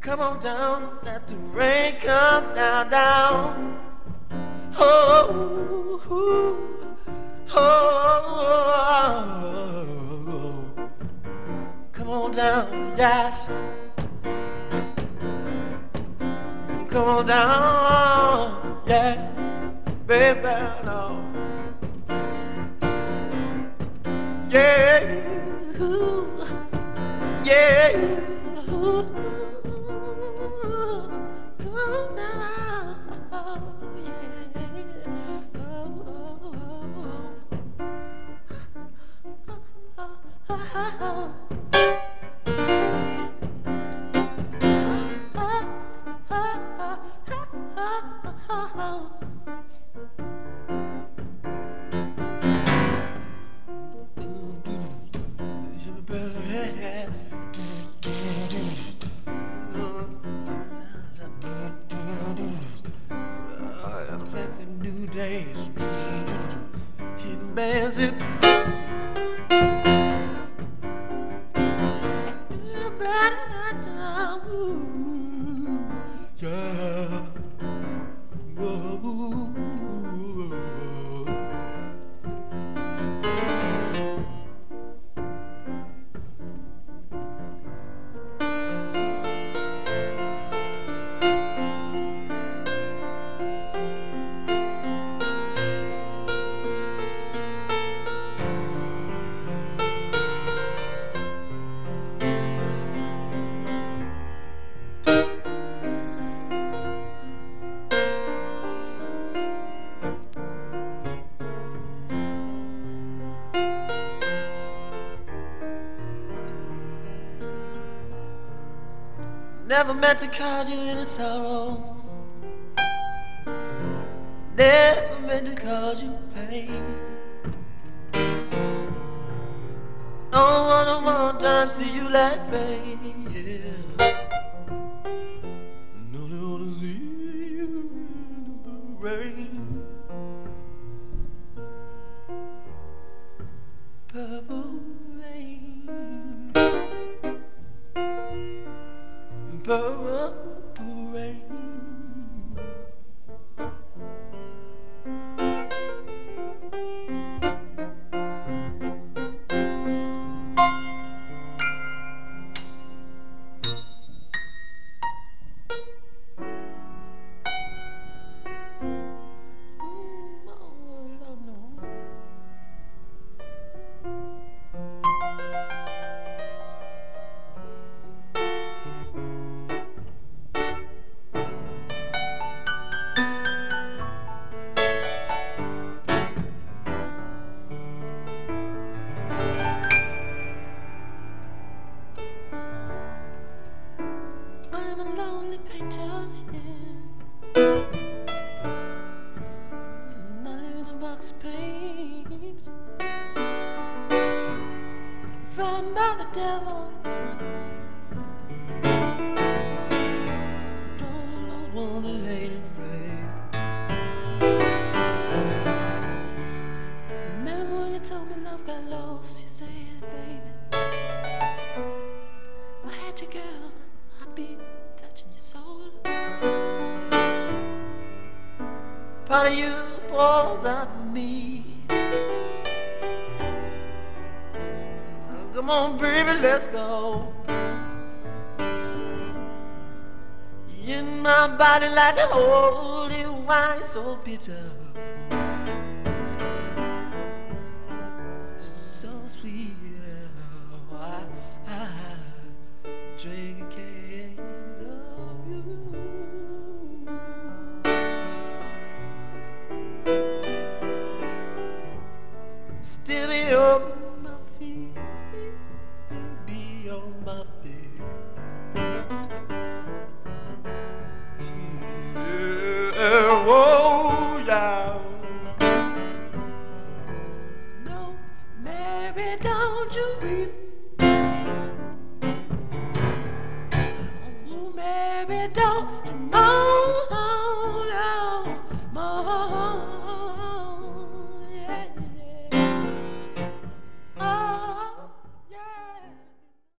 Come on down, let the rain come down, down. Oh, oh, oh, oh. Come on down, yeah. Come on down, yeah, baby, no. Yeah, ooh, yeah, ooh, come on down, yeah, oh. New days, hidden bands it. Yeah. Whoa. Never meant to cause you any sorrow. Never meant to cause you pain. Don't wanna one time see you laughing, yeah. No, don't wanna see you in the rain. Purple rain. Purple rain. Part of you pours out of me. Come on, baby, let's go. In my body like the holy wine, so bitter, so sweet. I drink a case of you. Still be on my feet, still be on my feet. Yeah, oh yeah. No, Mary, don't you weep. Oh, Mary, don't